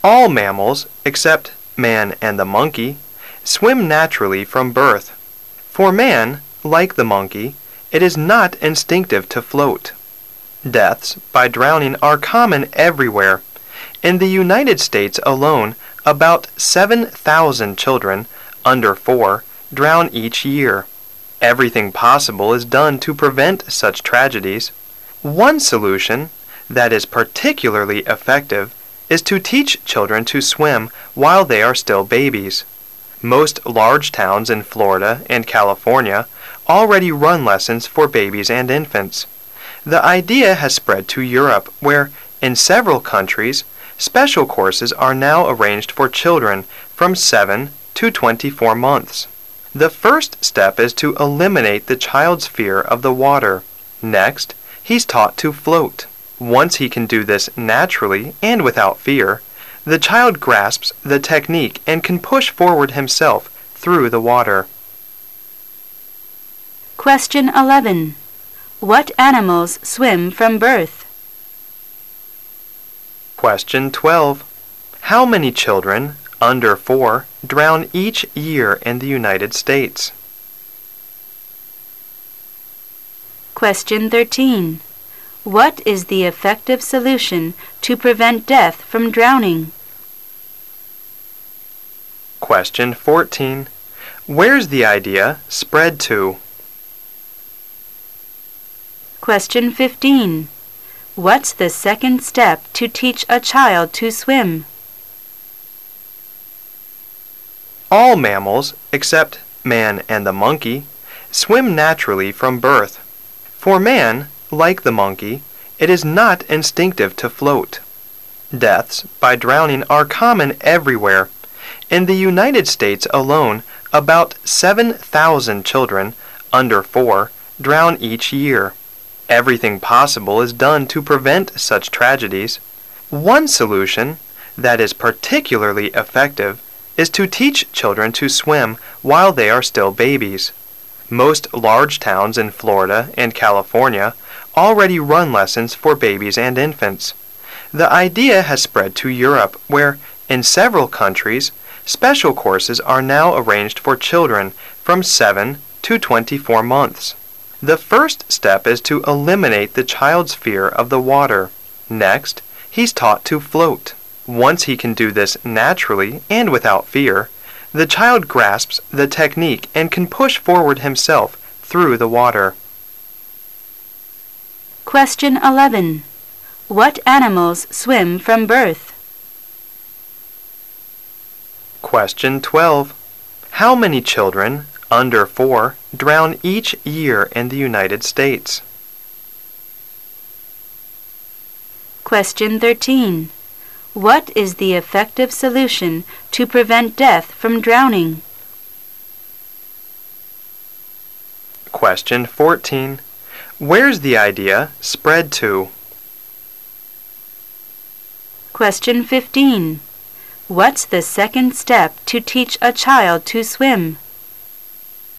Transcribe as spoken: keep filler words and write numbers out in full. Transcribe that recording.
All mammals, except man and the monkey, swim naturally from birth. For man, like the monkey, it is not instinctive to float. Deaths by drowning are common everywhere. In the United States alone, about seven thousand children under four drown each year. Everything possible is done to prevent such tragedies. One solution that is particularly effective is to teach children to swim while they are still babies. Most large towns in Florida and California already run lessons for babies and infants. The idea has spread to Europe, where, in several countries, special courses are now arranged for children from seven to twenty-four months. The first step is to eliminate the child's fear of the water. Next, he's taught to float. Once he can do this naturally and without fear, the child grasps the technique and can push forward himself through the water. Question eleven. What animals swim from birth? Question twelve. How many children under four drown each year in the United States? Question thirteen. What is the effective solution to prevent death from drowning? Question fourteen. Where's the idea spread to? Question fifteen. What's the second step to teach a child to swim? All mammals, except man and the monkey, swim naturally from birth. For man, like the monkey, it is not instinctive to float. Deaths by drowning are common everywhere. In the United States alone, about seven thousand children under four drown each year. Everything possible is done to prevent such tragedies. One solution that is particularly effective is to teach children to swim while they are still babies. Most large towns in Florida and California already run lessons for babies and infants. The idea has spread to Europe, where, in several countries, special courses are now arranged for children from seven to twenty-four months. The first step is to eliminate the child's fear of the water. Next, he's taught to float. Once he can do this naturally and without fear, the child grasps the technique and can push forward himself through the water. Question eleven. What animals swim from birth? Question twelve. How many children under four drown each year in the United States? Question thirteen. What is the effective solution to prevent death from drowning? Question fourteen. Where's the idea spread to? Question fifteen. What's the second step to teach a child to swim?